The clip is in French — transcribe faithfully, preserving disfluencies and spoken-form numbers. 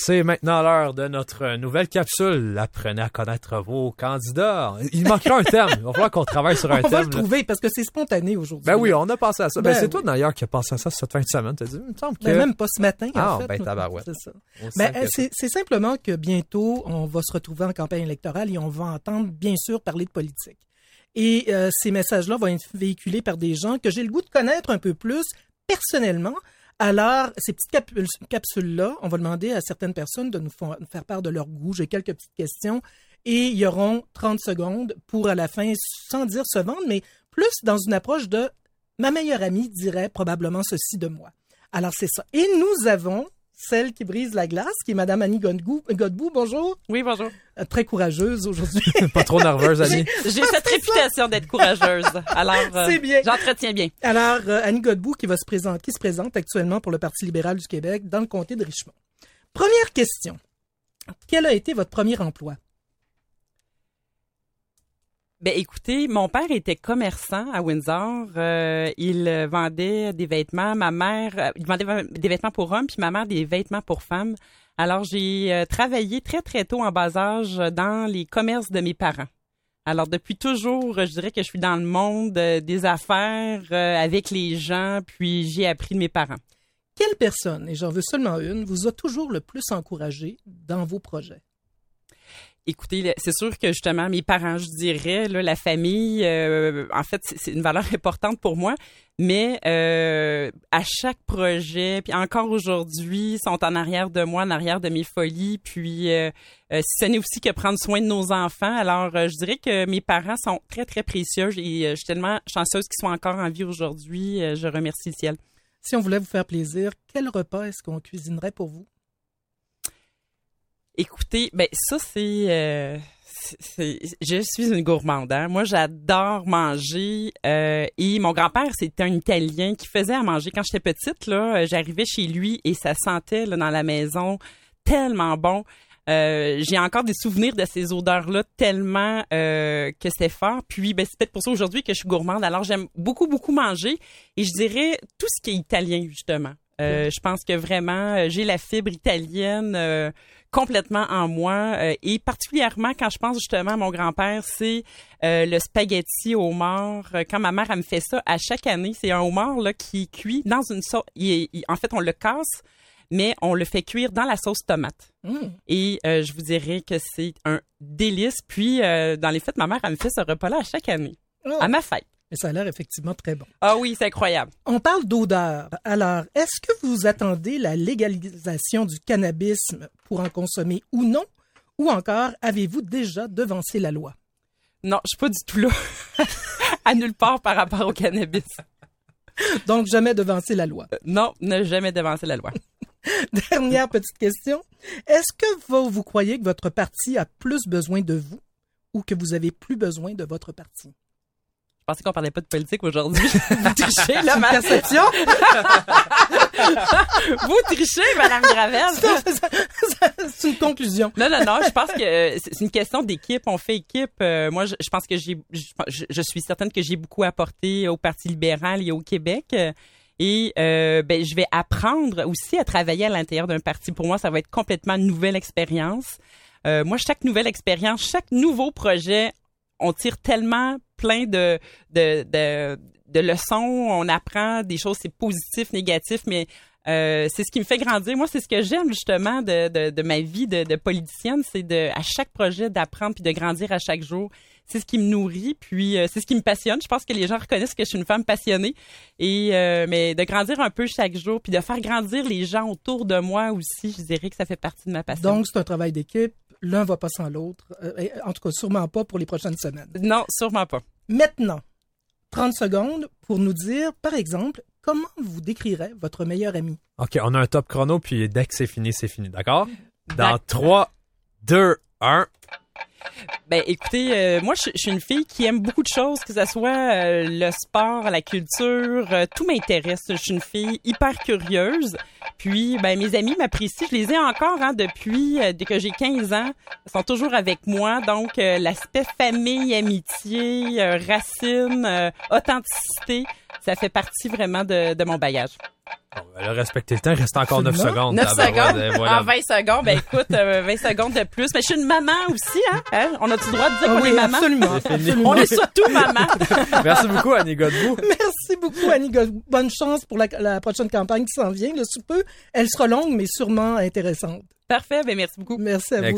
C'est maintenant l'heure de notre nouvelle capsule. Apprenez à connaître vos candidats. Il manquera un thème. Il va falloir qu'on travaille sur un on thème. On va le là. trouver parce que c'est spontané aujourd'hui. Ben oui, on a pensé à ça. Ben, ben c'est oui. toi d'ailleurs qui a pensé à ça cette fin de semaine. T'as dit, il me semble que... Ben même pas ce matin, ah, en fait. ben tabarouette. C'est ça. Ben, ben, c'est, c'est simplement que bientôt, on va se retrouver en campagne électorale et on va entendre, bien sûr, parler de politique. Et euh, ces messages-là vont être véhiculés par des gens que j'ai le goût de connaître un peu plus personnellement. Alors, ces petites cap- capsules-là, on va demander à certaines personnes de nous fa- faire part de leur goût. J'ai quelques petites questions et il y auront trente secondes pour, à la fin, sans dire se vendre, mais plus dans une approche de « ma meilleure amie dirait probablement ceci de moi ». Alors, c'est ça. Et nous avons celle qui brise la glace, qui est Madame Annie Godbout. Godbout, bonjour. Oui, bonjour. Euh, très courageuse aujourd'hui. Pas trop nerveuse, Annie. J'ai, j'ai cette réputation d'être courageuse. Alors, euh, c'est bien. J'entretiens bien. Alors, euh, Annie Godbout qui va se présenter, qui se présente actuellement pour le Parti libéral du Québec dans le comté de Richmond. Première question. Quel a été votre premier emploi? Ben, écoutez, mon père était commerçant à Windsor. Euh, il vendait des vêtements. Ma mère, euh, il vendait des vêtements pour hommes, puis ma mère des vêtements pour femmes. Alors, j'ai euh, travaillé très, très tôt en bas âge dans les commerces de mes parents. Alors, depuis toujours, je dirais que je suis dans le monde euh, des affaires euh, avec les gens, puis j'ai appris de mes parents. Quelle personne, et j'en veux seulement une, vous a toujours le plus encouragé dans vos projets? Écoutez, c'est sûr que justement, mes parents, je dirais, là, la famille, euh, en fait, c'est, c'est une valeur importante pour moi, mais euh, à chaque projet, puis encore aujourd'hui, sont en arrière de moi, en arrière de mes folies, puis euh, euh, si ce n'est aussi que prendre soin de nos enfants. Alors, euh, je dirais que mes parents sont très, très précieux et euh, je suis tellement chanceuse qu'ils soient encore en vie aujourd'hui. Euh, je remercie le ciel. Si on voulait vous faire plaisir, quel repas est-ce qu'on cuisinerait pour vous? Écoutez, ben ça c'est, euh, c'est, c'est je suis une gourmande. Hein? Moi, j'adore manger. Euh, et mon grand-père, c'était un Italien qui faisait à manger. Quand j'étais petite, là, j'arrivais chez lui et ça sentait là, dans la maison tellement bon. Euh, j'ai encore des souvenirs de ces odeurs-là tellement euh, que c'est fort. Puis, ben c'est peut-être pour ça aujourd'hui que je suis gourmande. Alors, j'aime beaucoup, beaucoup manger. Et je dirais tout ce qui est italien, justement. Euh, je pense que vraiment, euh, j'ai la fibre italienne euh, complètement en moi euh, et particulièrement quand je pense justement à mon grand-père, c'est euh, le spaghetti au homard. Quand ma mère elle me fait ça à chaque année, c'est un homard là qui cuit dans une sauce. Il, il, en fait, on le casse, mais on le fait cuire dans la sauce tomate. Mmh. Et euh, je vous dirais que c'est un délice. Puis euh, dans les fêtes, ma mère elle me fait ce repas-là à chaque année, oh. à ma fête. Mais ça a l'air effectivement très bon. Ah oui, c'est incroyable. On parle d'odeur. Alors, est-ce que vous attendez la légalisation du cannabis pour en consommer ou non? Ou encore, avez-vous déjà devancé la loi? Non, je suis pas du tout là. À nulle part par rapport au cannabis. Donc, jamais devancé la loi. Euh, non, ne jamais devancer la loi. Dernière petite question. Est-ce que vous, vous croyez que votre parti a plus besoin de vous ou que vous avez plus besoin de votre parti? Je pensais qu'on parlait pas de politique aujourd'hui. Vous trichez, là, ma perception. Vous trichez, Madame Gravel. C'est une conclusion. Non, non, non. Je pense que c'est une question d'équipe. On fait équipe. Euh, moi, je, je pense que j'ai, je, je suis certaine que j'ai beaucoup apporté au Parti libéral et au Québec. Et euh, ben, je vais apprendre aussi à travailler à l'intérieur d'un parti. Pour moi, ça va être complètement une nouvelle expérience. Euh, moi, chaque nouvelle expérience, chaque nouveau projet, on tire tellement plein de, de, de, de leçons, on apprend des choses, c'est positif, négatif, mais euh, c'est ce qui me fait grandir. Moi, c'est ce que j'aime justement de, de, de ma vie de, de politicienne, c'est de à chaque projet d'apprendre puis de grandir à chaque jour. C'est ce qui me nourrit, puis euh, c'est ce qui me passionne. Je pense que les gens reconnaissent que je suis une femme passionnée, et euh, mais de grandir un peu chaque jour, puis de faire grandir les gens autour de moi aussi, je dirais que ça fait partie de ma passion. Donc, c'est un travail d'équipe. L'un va pas sans l'autre. Euh, en tout cas, sûrement pas pour les prochaines semaines. Non, sûrement pas. Maintenant, trente secondes pour nous dire, par exemple, comment vous décrirez votre meilleur ami? OK, on a un top chrono, puis dès que c'est fini, c'est fini, d'accord? Dans trois, deux, un... Ben, écoutez, euh, moi, je, je suis une fille qui aime beaucoup de choses, que ce soit euh, le sport, la culture, euh, tout m'intéresse. Je suis une fille hyper curieuse. Puis, ben, mes amis m'apprécient. Je les ai encore, hein, depuis euh, que j'ai quinze ans. Ils sont toujours avec moi. Donc, euh, l'aspect famille, amitié, euh, racines, euh, authenticité, ça fait partie vraiment de, de mon bagage. Bon, ben là, respectez le temps, il reste encore neuf secondes. neuf secondes? Ouais, voilà. En vingt secondes, ben écoute, euh, vingt secondes de plus. Mais je suis une maman aussi, hein? hein? On a-tu le droit de dire Ah qu'on oui, est maman? absolument, absolument. On est surtout maman. Merci beaucoup, Annie Godbout. Merci beaucoup, Annie Godbout. Bonne chance pour la, la prochaine campagne qui s'en vient. Le sous peu, elle sera longue, mais sûrement intéressante. Parfait, ben merci beaucoup. Merci à vous.